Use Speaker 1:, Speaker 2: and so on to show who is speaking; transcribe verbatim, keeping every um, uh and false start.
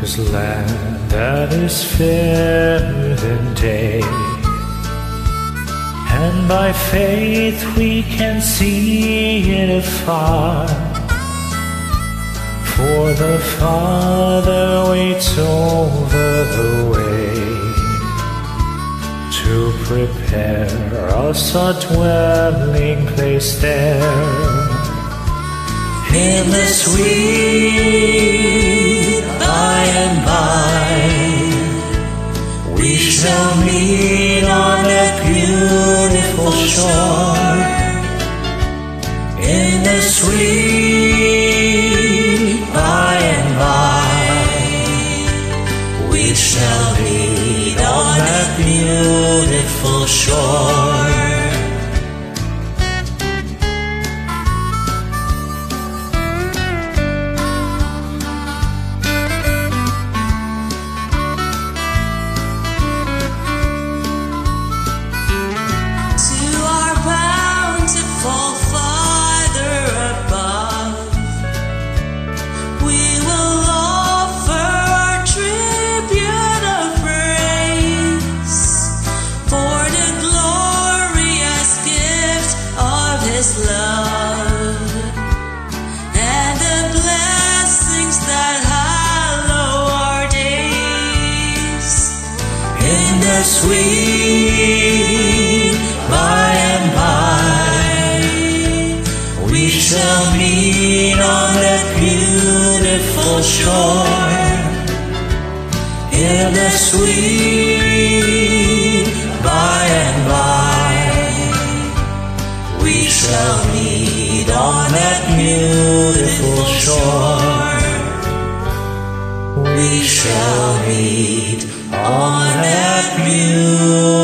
Speaker 1: This land that is fairer than day, and by faith we can see it afar. For the Father waits over the way to prepare us a dwelling place there. In the sweet by and by, we shall meet on that beautiful shore. In the sweet by and by, we shall meet on that beautiful shore.
Speaker 2: Sweet by and by, we shall meet on that beautiful shore. In the sweet by and by, we shall meet on that beautiful shore. We shall meet on that beautiful